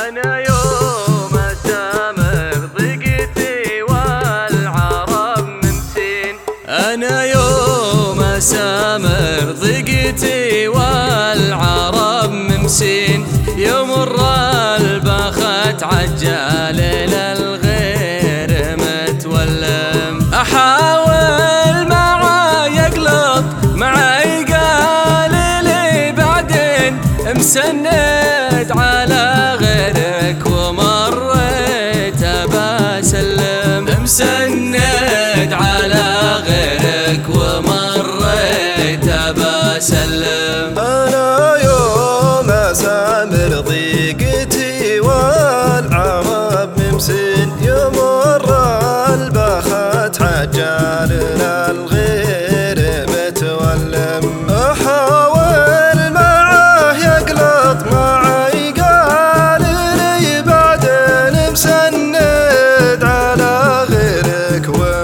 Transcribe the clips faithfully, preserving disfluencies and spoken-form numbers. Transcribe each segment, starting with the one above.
أنا يوم أسامر ضيقتي والعرب ممسين، أنا يوم أسامر ضيقتي والعرب ممسين، يمر البخت عجال للغير متولم، أحاول معاه يقلط معاي قال لي بعدين مسند على غيرك ومريت بسلم، مسند على غيرك ومريت بسلم. أنا يوم أسامر ضيقتي والعرب ممسين، يمر البخت عجال للغير متولم، أحاول معاه يقلط معاي قال لي بعدين مسند على غيرك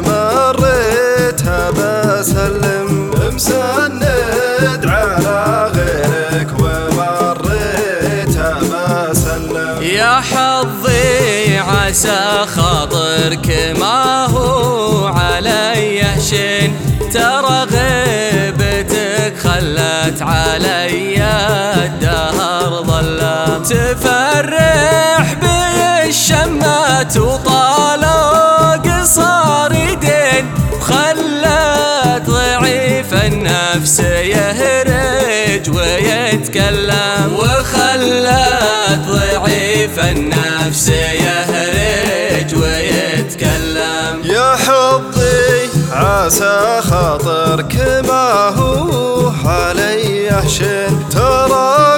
ومريتها بسلم، مسند على غيرك ومريتها بسلم. يا حظي عسى خاطرك ما هو علي شين، ترى غيبتك خلت علي الدهر ظلام، تفرح بي الشمات وطالوا قصار يدين، وخلت ضعيف النفس يهرج ويتكلم، وخلت ضعيف النفس يهرج ويتكلم. يا حظي عسى خاطرك ما هو علي شين، ترى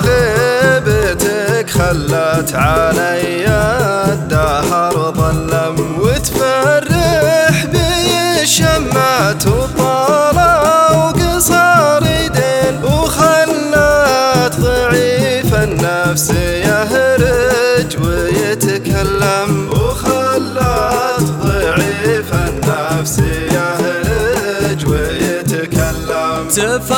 غيبتك خلت علي الدهر ظلم، وتفرح بي الشمات وطالوا قصار يدين، وخلت ضعيف النفس يهرج ويتكلم، وخلت ضعيف النفس يهرج ويتكلم.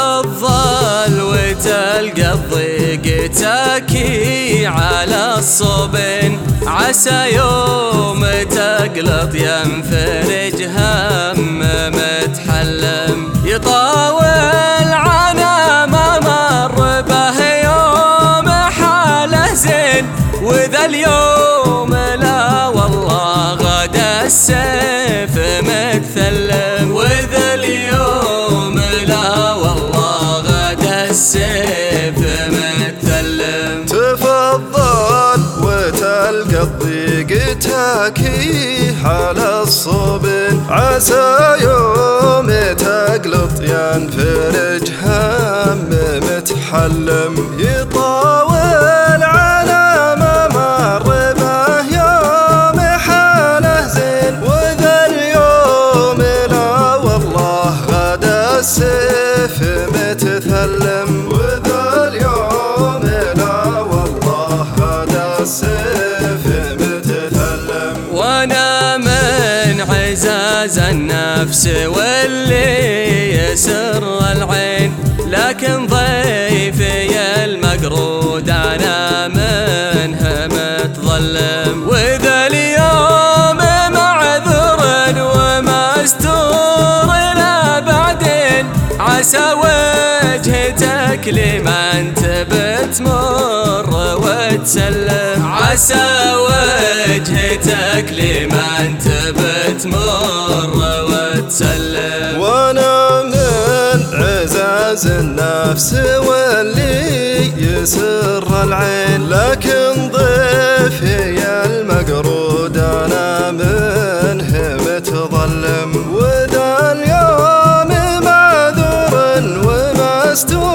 تفضل وتلقى الضيق تاكي على الصبن، عسى يوم تقلط ينفرج هم متحلم، يطاول عنا ما مر به يوم حاله زين، وذا اليوم لا والله غدا السيف متثلم، وذا اليوم لا والله غدا السيف متثلم. تفضل وتلقى الضيق تاكي على الصبن، عسى يوم تقلط ينفرج هم متحلم، يطاول على ما مر به يوم حاله زين، وذا اليوم لا والله غدا السيف متثلم، وذا اليوم لا والله غدا السيف متثلم. وانا من عزاز النفس واللي يسر العين، لكن ضيفي المقرود انا منه متظلم، وذا اليوم معذور ومستور لا بعدين، عسى وجهتك لمن تبت مر وتسلم، عسى وجهتك لمن تبت مر وتسلم. وانا من عزاز النفس واللي يسر العين، لكن ضيفي المقرود انا منه متظلم، وذا اليوم معذور ومستور